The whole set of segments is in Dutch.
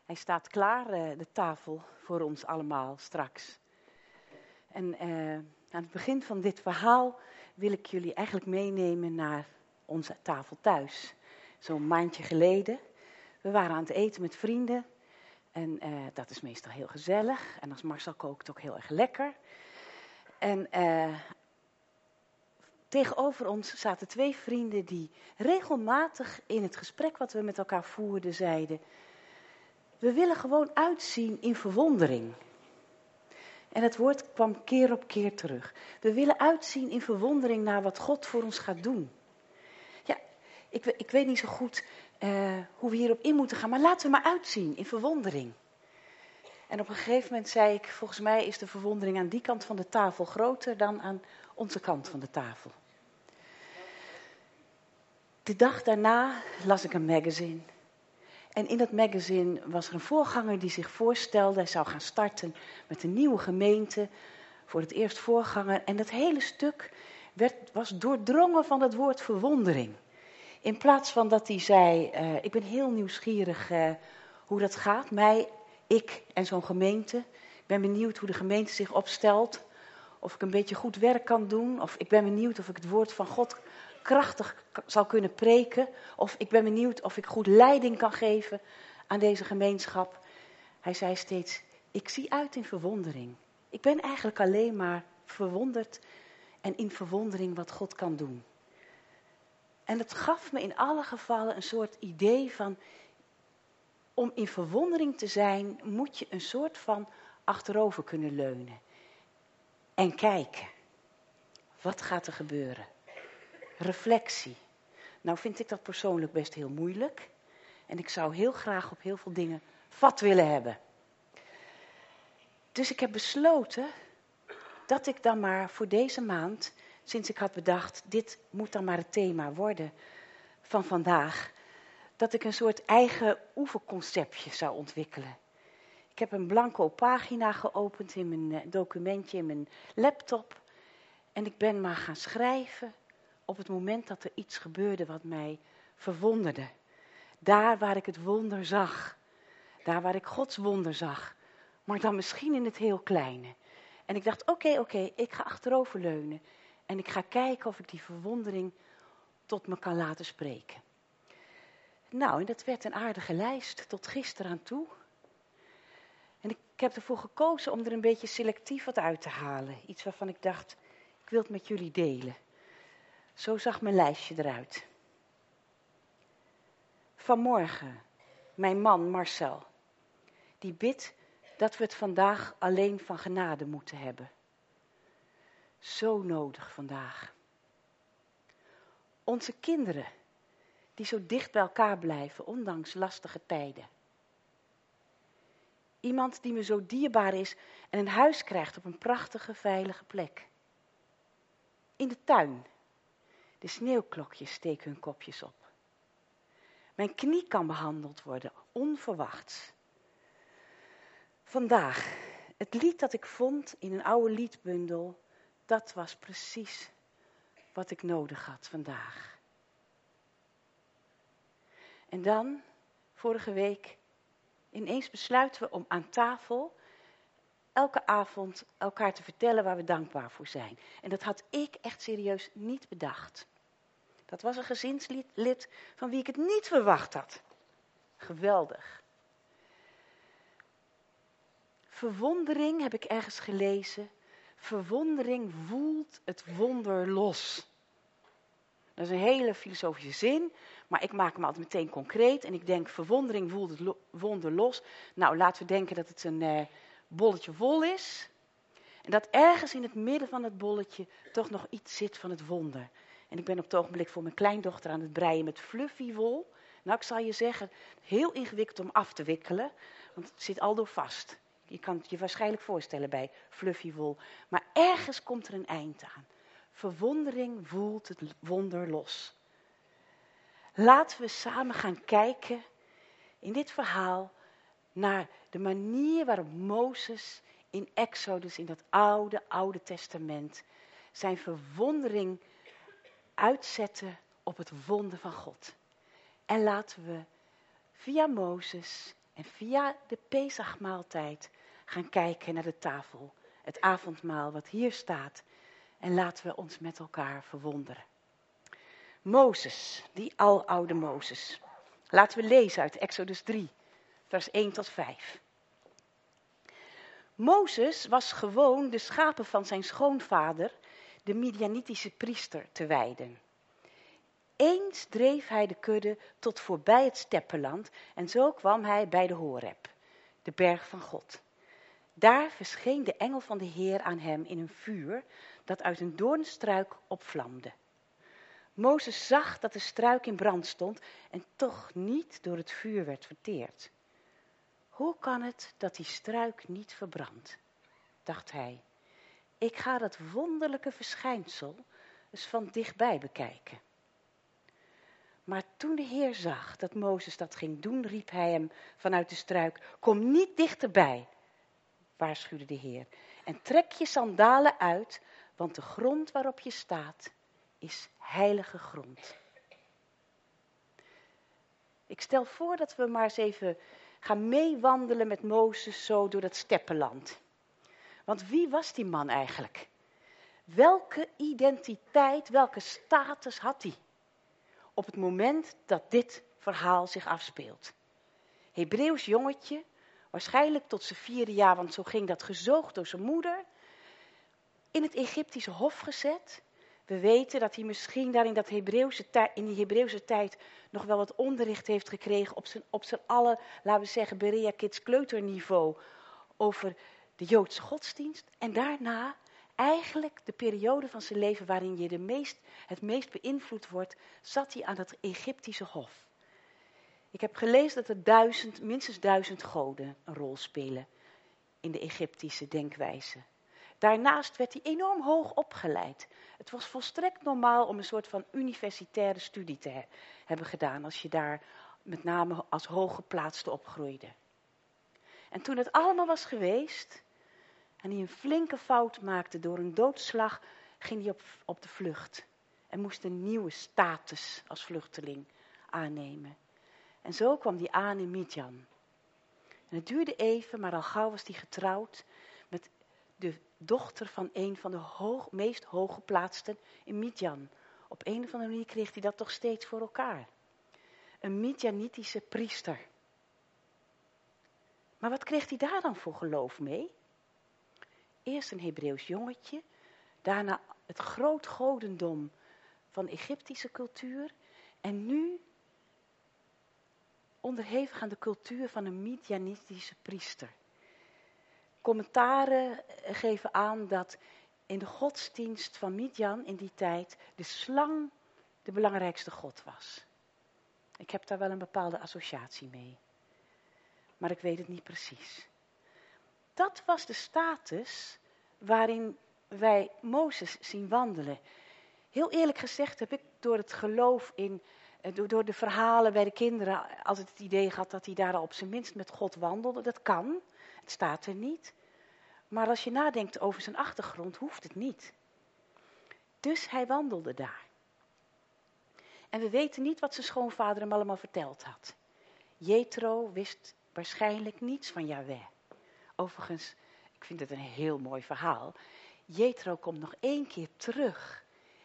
Hij staat klaar, de tafel, voor ons allemaal straks. En aan het begin van dit verhaal wil ik jullie eigenlijk meenemen naar onze tafel thuis. Zo'n maandje geleden. We waren aan het eten met vrienden. En dat is meestal heel gezellig. En als Marcel kookt ook heel erg lekker. En tegenover ons zaten 2 vrienden die regelmatig in het gesprek wat we met elkaar voerden zeiden: we willen gewoon uitzien in verwondering. En het woord kwam keer op keer terug. We willen uitzien in verwondering naar wat God voor ons gaat doen. Ja, ik weet niet zo goed hoe we hierop in moeten gaan, maar laten we maar uitzien in verwondering. En op een gegeven moment zei ik, volgens mij is de verwondering aan die kant van de tafel groter dan aan onze kant van de tafel. De dag daarna las ik een magazine. En in dat magazine was er een voorganger die zich voorstelde, hij zou gaan starten met een nieuwe gemeente, voor het eerst voorganger. En dat hele stuk was doordrongen van het woord verwondering. In plaats van dat hij zei, ik ben heel nieuwsgierig hoe dat gaat, ik en zo'n gemeente. Ik ben benieuwd hoe de gemeente zich opstelt, of ik een beetje goed werk kan doen, of ik ben benieuwd of ik het woord van God krachtig zal kunnen preken, of ik ben benieuwd of ik goed leiding kan geven aan deze gemeenschap. Hij zei steeds, ik zie uit in verwondering. Ik ben eigenlijk alleen maar verwonderd en in verwondering wat God kan doen. En het gaf me in alle gevallen een soort idee van, om in verwondering te zijn, moet je een soort van achterover kunnen leunen. En kijken, wat gaat er gebeuren? Reflectie. Nou vind ik dat persoonlijk best heel moeilijk. En ik zou heel graag op heel veel dingen vat willen hebben. Dus ik heb besloten dat ik dan maar voor deze maand, sinds ik had bedacht, dit moet dan maar het thema worden van vandaag, dat ik een soort eigen oefenconceptje zou ontwikkelen. Ik heb een blanco pagina geopend in mijn documentje in mijn laptop. En ik ben maar gaan schrijven op het moment dat er iets gebeurde wat mij verwonderde. Daar waar ik het wonder zag. Daar waar ik Gods wonder zag. Maar dan misschien in het heel kleine. En ik dacht, oké, ik ga achteroverleunen. En ik ga kijken of ik die verwondering tot me kan laten spreken. Nou, en dat werd een aardige lijst tot gisteren aan toe. En ik heb ervoor gekozen om er een beetje selectief wat uit te halen. Iets waarvan ik dacht, ik wil het met jullie delen. Zo zag mijn lijstje eruit. Vanmorgen, mijn man Marcel, die bidt dat we het vandaag alleen van genade moeten hebben. Zo nodig vandaag. Onze kinderen, die zo dicht bij elkaar blijven, ondanks lastige tijden. Iemand die me zo dierbaar is en een huis krijgt op een prachtige, veilige plek. In de tuin. De sneeuwklokjes steken hun kopjes op. Mijn knie kan behandeld worden, onverwachts. Vandaag, het lied dat ik vond in een oude liedbundel, dat was precies wat ik nodig had vandaag. En dan, vorige week, ineens besluiten we om aan tafel elke avond elkaar te vertellen waar we dankbaar voor zijn. En dat had ik echt serieus niet bedacht. Dat was een gezinslid van wie ik het niet verwacht had. Geweldig. Verwondering, heb ik ergens gelezen. Verwondering woelt het wonder los. Dat is een hele filosofische zin, maar ik maak hem altijd meteen concreet. En ik denk, verwondering woelt het wonder los. Nou, laten we denken dat het een bolletje wol is. En dat ergens in het midden van het bolletje toch nog iets zit van het wonder. En ik ben op het ogenblik voor mijn kleindochter aan het breien met fluffy wol. Nou, ik zal je zeggen, heel ingewikkeld om af te wikkelen, want het zit aldoor vast. Je kan het je waarschijnlijk voorstellen bij fluffy wol. Maar ergens komt er een eind aan. Verwondering woelt het wonder los. Laten we samen gaan kijken in dit verhaal naar de manier waarop Mozes in Exodus, in dat oude testament, zijn verwondering uitzette op het wonder van God. En laten we via Mozes En via de Pesachmaaltijd gaan kijken naar de tafel. Het avondmaal wat hier staat. En laten we ons met elkaar verwonderen. Mozes, die aloude Mozes. Laten we lezen uit Exodus 3, vers 1 tot 5. Mozes was gewoon de schapen van zijn schoonvader, de Midianitische priester, te weiden. Eens dreef hij de kudde tot voorbij het steppenland en zo kwam hij bij de Horeb, de berg van God. Daar verscheen de engel van de Heer aan hem in een vuur dat uit een doornstruik opvlamde. Mozes zag dat de struik in brand stond en toch niet door het vuur werd verteerd. Hoe kan het dat die struik niet verbrandt? Dacht hij. Ik ga dat wonderlijke verschijnsel eens van dichtbij bekijken. Maar toen de Heer zag dat Mozes dat ging doen, riep hij hem vanuit de struik: Kom niet dichterbij, waarschuwde de Heer, en trek je sandalen uit, want de grond waarop je staat is heilige grond. Ik stel voor dat we maar eens even gaan meewandelen met Mozes zo door dat steppenland. Want wie was die man eigenlijk? Welke identiteit, welke status had hij op het moment dat dit verhaal zich afspeelt? Hebreeuws jongetje, waarschijnlijk tot zijn 4e jaar, want zo ging dat, gezoogd door zijn moeder, in het Egyptische hof gezet. We weten dat hij misschien daar in die Hebreeuwse tijd nog wel wat onderricht heeft gekregen op zijn laten we zeggen, Berea Kids kleuterniveau over de Joodse godsdienst. En daarna eigenlijk de periode van zijn leven waarin je het meest beïnvloed wordt, zat hij aan het Egyptische hof. Ik heb gelezen dat er minstens 1000 goden een rol spelen in de Egyptische denkwijze. Daarnaast werd hij enorm hoog opgeleid. Het was volstrekt normaal om een soort van universitaire studie te hebben gedaan, als je daar met name als hooggeplaatste opgroeide. En toen het allemaal was geweest, en hij een flinke fout maakte door een doodslag, ging hij op de vlucht. En moest een nieuwe status als vluchteling aannemen. En zo kwam hij aan in Midjan. En het duurde even, maar al gauw was hij getrouwd met de dochter van een van de meest hooggeplaatsten in Midjan. Op een of andere manier kreeg hij dat toch steeds voor elkaar. Een Midjanitische priester. Maar wat kreeg hij daar dan voor geloof mee? Eerst een Hebreeuws jongetje, daarna het groot godendom van Egyptische cultuur en nu onderhevig aan de cultuur van een Midjanitische priester. Commentaren geven aan dat in de godsdienst van Midjan in die tijd de slang de belangrijkste god was. Ik heb daar wel een bepaalde associatie mee. Maar ik weet het niet precies. Dat was de status waarin wij Mozes zien wandelen. Heel eerlijk gezegd heb ik door het geloof door de verhalen bij de kinderen altijd het idee gehad dat hij daar al op zijn minst met God wandelde. Dat kan, het staat er niet. Maar als je nadenkt over zijn achtergrond, hoeft het niet. Dus hij wandelde daar. En we weten niet wat zijn schoonvader hem allemaal verteld had. Jethro wist waarschijnlijk niets van Jahweh. Overigens, ik vind het een heel mooi verhaal. Jethro komt nog 1 keer terug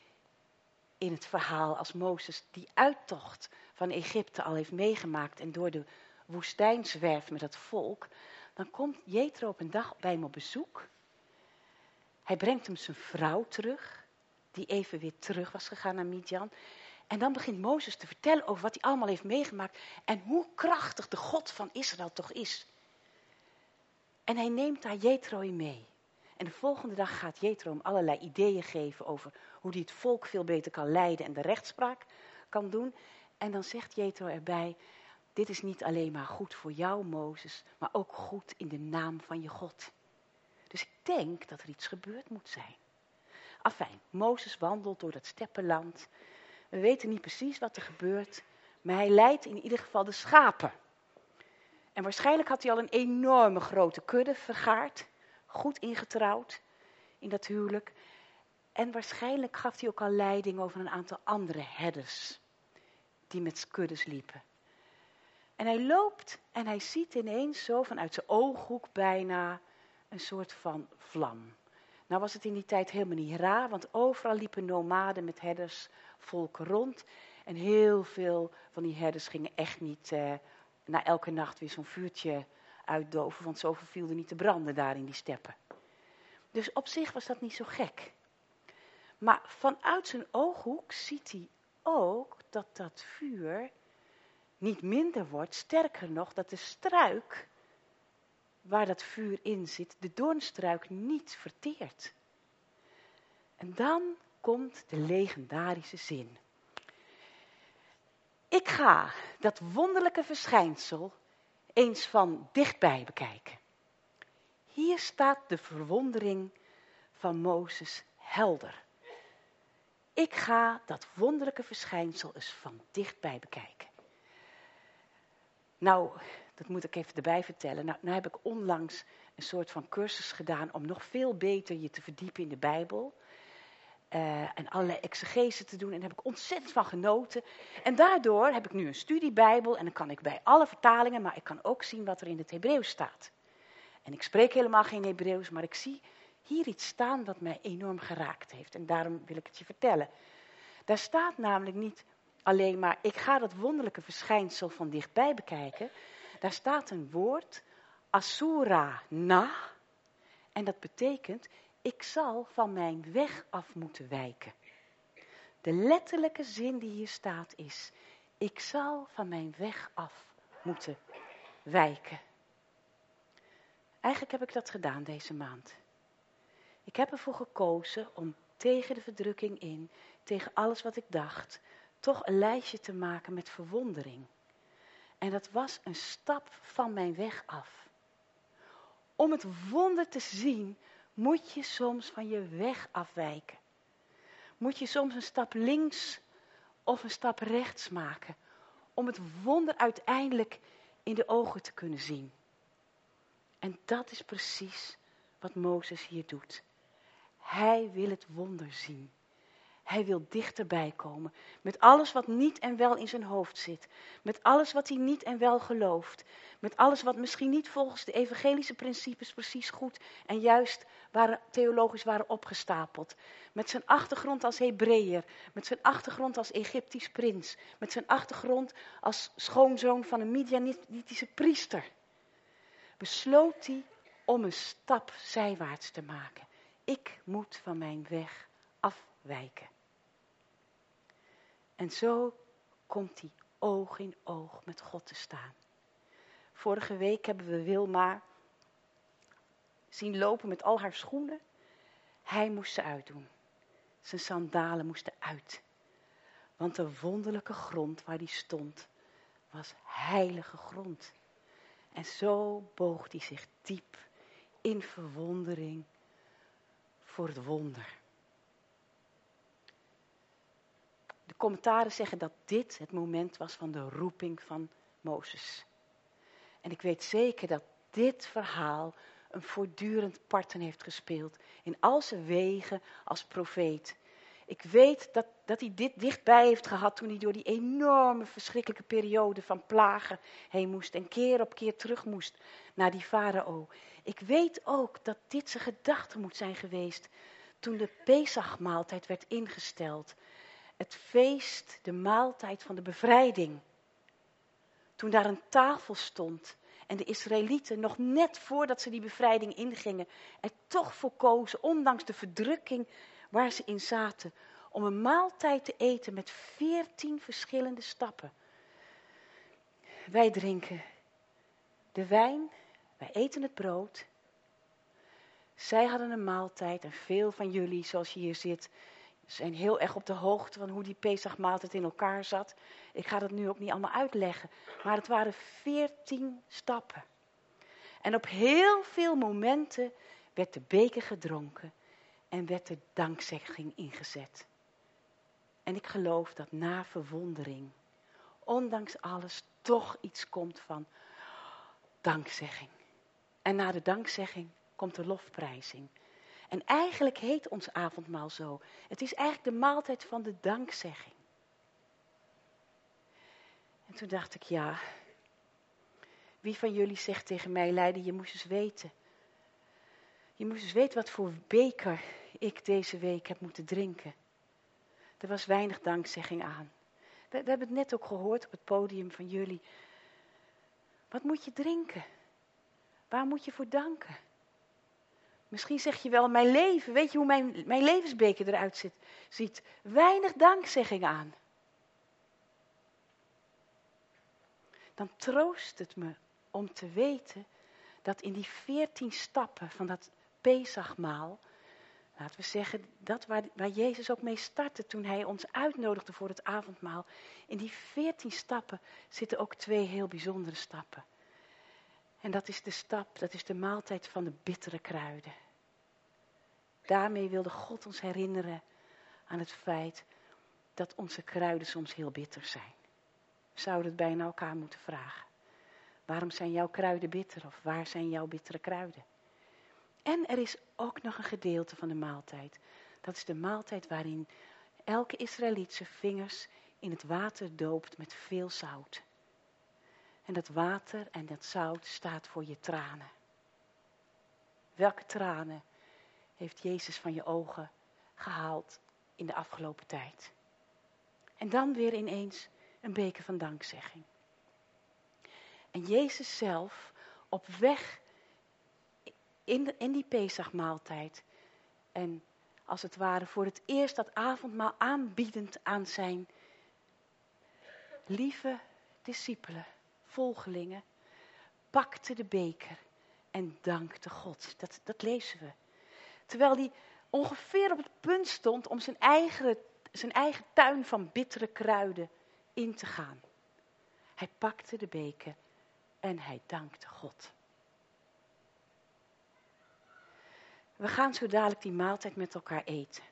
in het verhaal als Mozes die uittocht van Egypte al heeft meegemaakt en door de woestijn zwerft met het volk. Dan komt Jethro op een dag bij hem op bezoek. Hij brengt hem zijn vrouw terug, die even weer terug was gegaan naar Midjan. En dan begint Mozes te vertellen over wat hij allemaal heeft meegemaakt en hoe krachtig de God van Israël toch is. En hij neemt daar Jethro in mee. En de volgende dag gaat Jethro hem allerlei ideeën geven over hoe hij het volk veel beter kan leiden en de rechtspraak kan doen. En dan zegt Jethro erbij: dit is niet alleen maar goed voor jou, Mozes, maar ook goed in de naam van je God. Dus ik denk dat er iets gebeurd moet zijn. Afijn, Mozes wandelt door dat steppenland. We weten niet precies wat er gebeurt, maar hij leidt in ieder geval de schapen. En waarschijnlijk had hij al een enorme grote kudde vergaard, goed ingetrouwd in dat huwelijk. En waarschijnlijk gaf hij ook al leiding over een aantal andere herders die met kuddes liepen. En hij loopt en hij ziet ineens zo vanuit zijn ooghoek bijna een soort van vlam. Nou was het in die tijd helemaal niet raar, want overal liepen nomaden met herdersvolken rond. En heel veel van die herders gingen echt niet na elke nacht weer zo'n vuurtje uitdoven, want zoveel viel er niet te branden daar in die steppen. Dus op zich was dat niet zo gek. Maar vanuit zijn ooghoek ziet hij ook dat dat vuur niet minder wordt. Sterker nog, dat de struik waar dat vuur in zit, de doornstruik, niet verteert. En dan komt de legendarische zin. Ik ga dat wonderlijke verschijnsel eens van dichtbij bekijken. Hier staat de verwondering van Mozes helder. Ik ga dat wonderlijke verschijnsel eens van dichtbij bekijken. Nou, dat moet ik even erbij vertellen. Nou heb ik onlangs een soort van cursus gedaan om nog veel beter je te verdiepen in de Bijbel. En allerlei exegese te doen. En daar heb ik ontzettend van genoten. En daardoor heb ik nu een studiebijbel. En dan kan ik bij alle vertalingen, maar ik kan ook zien wat er in het Hebreeuws staat. En ik spreek helemaal geen Hebreeuws, maar ik zie hier iets staan wat mij enorm geraakt heeft. En daarom wil ik het je vertellen. Daar staat namelijk niet alleen maar, ik ga dat wonderlijke verschijnsel van dichtbij bekijken. Daar staat een woord, asura na. En dat betekent, ik zal van mijn weg af moeten wijken. De letterlijke zin die hier staat is, ik zal van mijn weg af moeten wijken. Eigenlijk heb ik dat gedaan deze maand. Ik heb ervoor gekozen om tegen de verdrukking in, tegen alles wat ik dacht, toch een lijstje te maken met verwondering. En dat was een stap van mijn weg af. Om het wonder te zien, moet je soms van je weg afwijken. Moet je soms een stap links of een stap rechts maken. Om het wonder uiteindelijk in de ogen te kunnen zien. En dat is precies wat Mozes hier doet. Hij wil het wonder zien. Hij wil dichterbij komen. Met alles wat niet en wel in zijn hoofd zit. Met alles wat hij niet en wel gelooft. Met alles wat misschien niet volgens de evangelische principes precies goed en juist theologisch waren opgestapeld. Met zijn achtergrond als Hebreeër. Met zijn achtergrond als Egyptisch prins. Met zijn achtergrond als schoonzoon van een Midianitische priester. Besloot hij om een stap zijwaarts te maken. Ik moet van mijn weg afwijken. En zo komt hij oog in oog met God te staan. Vorige week hebben we Wilma zien lopen met al haar schoenen. Hij moest ze uitdoen. Zijn sandalen moesten uit. Want de wonderlijke grond waar hij stond, was heilige grond. En zo boog hij zich diep in verwondering voor het wonder. De commentaren zeggen dat dit het moment was van de roeping van Mozes. En ik weet zeker dat dit verhaal een voortdurend parten heeft gespeeld in al zijn wegen als profeet. Ik weet dat hij dit dichtbij heeft gehad toen hij door die enorme verschrikkelijke periode van plagen heen moest en keer op keer terug moest naar die farao. Ik weet ook dat dit zijn gedachte moet zijn geweest toen de Pesachmaaltijd werd ingesteld. Het feest, de maaltijd van de bevrijding. Toen daar een tafel stond en de Israëlieten nog net voordat ze die bevrijding ingingen er toch voor kozen, ondanks de verdrukking waar ze in zaten, om een maaltijd te eten met 14 verschillende stappen. Wij drinken de wijn, wij eten het brood. Zij hadden een maaltijd en veel van jullie, zoals je hier zit, zijn heel erg op de hoogte van hoe die Pesachmaaltijd in elkaar zat. Ik ga dat nu ook niet allemaal uitleggen, maar het waren 14 stappen. En op heel veel momenten werd de beker gedronken en werd de dankzegging ingezet. En ik geloof dat na verwondering, ondanks alles, toch iets komt van dankzegging. En na de dankzegging komt de lofprijzing. En eigenlijk heet ons avondmaal zo. Het is eigenlijk de maaltijd van de dankzegging. En toen dacht ik, ja, Wie van jullie zegt tegen mij, Leiden, je moest eens weten. Je moest eens weten wat voor beker ik deze week heb moeten drinken. Er was weinig dankzegging aan. We hebben het net ook gehoord op het podium van jullie. Wat moet je drinken? Waar moet je voor danken? Misschien zeg je wel, mijn leven, weet je hoe mijn levensbeker eruit ziet? Weinig dankzegging aan. Dan troost het me om te weten dat in die 14 stappen van dat Pesachmaal, laten we zeggen, dat waar Jezus ook mee startte toen hij ons uitnodigde voor het avondmaal. In die 14 stappen zitten ook 2 heel bijzondere stappen. En dat is de maaltijd van de bittere kruiden. Daarmee wilde God ons herinneren aan het feit dat onze kruiden soms heel bitter zijn. We zouden het bijna elkaar moeten vragen. Waarom zijn jouw kruiden bitter? Of waar zijn jouw bittere kruiden? En er is ook nog een gedeelte van de maaltijd. Dat is de maaltijd waarin elke Israëliet zijn vingers in het water doopt met veel zout. En dat water en dat zout staat voor je tranen. Welke tranen heeft Jezus van je ogen gehaald in de afgelopen tijd? En dan weer ineens een beker van dankzegging. En Jezus zelf op weg in die Pesachmaaltijd. En als het ware voor het eerst dat avondmaal aanbiedend aan zijn lieve discipelen, volgelingen, pakte de beker en dankte God. Dat lezen we. Terwijl hij ongeveer op het punt stond om zijn eigen tuin van bittere kruiden in te gaan. Hij pakte de beker en hij dankte God. We gaan zo dadelijk die maaltijd met elkaar eten.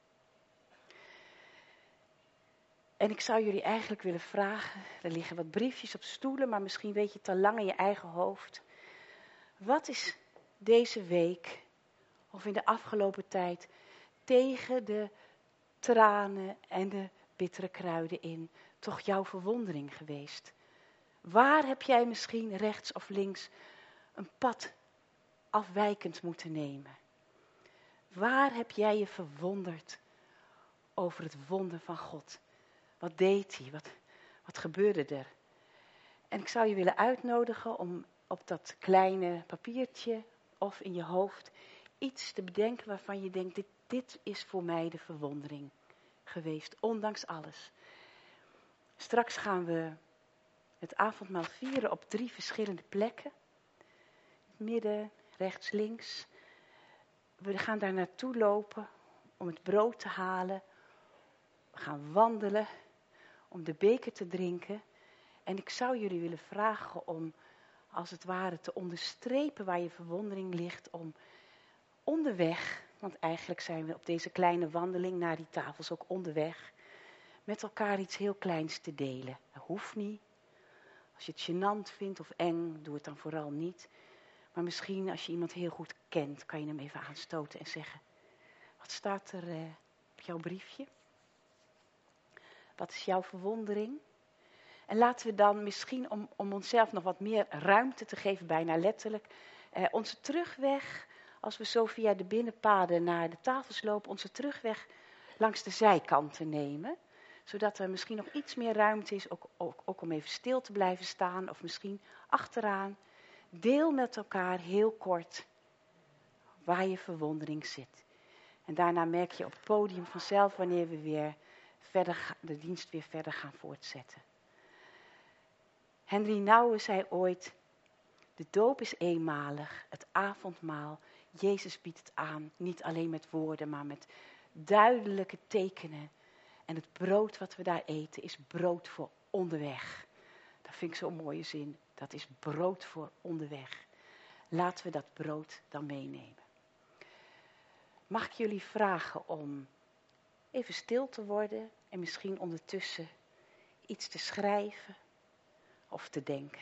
En ik zou jullie eigenlijk willen vragen, er liggen wat briefjes op stoelen, maar misschien weet je het al lang in je eigen hoofd. Wat is deze week, of in de afgelopen tijd, tegen de tranen en de bittere kruiden in, toch jouw verwondering geweest? Waar heb jij misschien rechts of links een pad afwijkend moeten nemen? Waar heb jij je verwonderd over het wonder van God? Wat deed hij? Wat gebeurde er? En ik zou je willen uitnodigen om op dat kleine papiertje of in je hoofd iets te bedenken waarvan je denkt, dit is voor mij de verwondering geweest, ondanks alles. Straks gaan we het avondmaal vieren op 3 verschillende plekken. Midden, rechts, links. We gaan daar naartoe lopen om het brood te halen. We gaan wandelen om de beker te drinken. En ik zou jullie willen vragen om, als het ware, te onderstrepen waar je verwondering ligt, om onderweg, want eigenlijk zijn we op deze kleine wandeling naar die tafels ook onderweg, met elkaar iets heel kleins te delen. Dat hoeft niet. Als je het gênant vindt of eng, doe het dan vooral niet. Maar misschien als je iemand heel goed kent, kan je hem even aanstoten en zeggen, wat staat er op jouw briefje? Wat is jouw verwondering? En laten we dan misschien, om onszelf nog wat meer ruimte te geven, bijna letterlijk, onze terugweg, als we zo via de binnenpaden naar de tafels lopen, onze terugweg langs de zijkanten nemen. Zodat er misschien nog iets meer ruimte is, ook om even stil te blijven staan, of misschien achteraan. Deel met elkaar heel kort waar je verwondering zit. En daarna merk je op het podium vanzelf wanneer we weer de dienst weer verder gaan voortzetten. Henry Nouwen zei ooit, de doop is eenmalig, het avondmaal, Jezus biedt het aan, niet alleen met woorden, maar met duidelijke tekenen. En het brood wat we daar eten is brood voor onderweg. Dat vind ik zo'n mooie zin, dat is brood voor onderweg. Laten we dat brood dan meenemen. Mag ik jullie vragen om even stil te worden en misschien ondertussen iets te schrijven of te denken.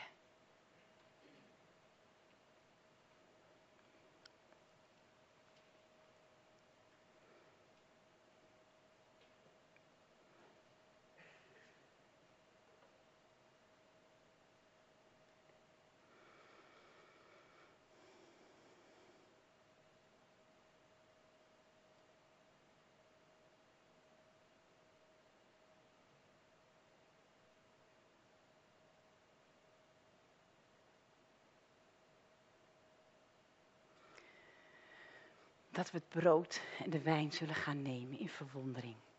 dat we het brood en de wijn zullen gaan nemen in verwondering.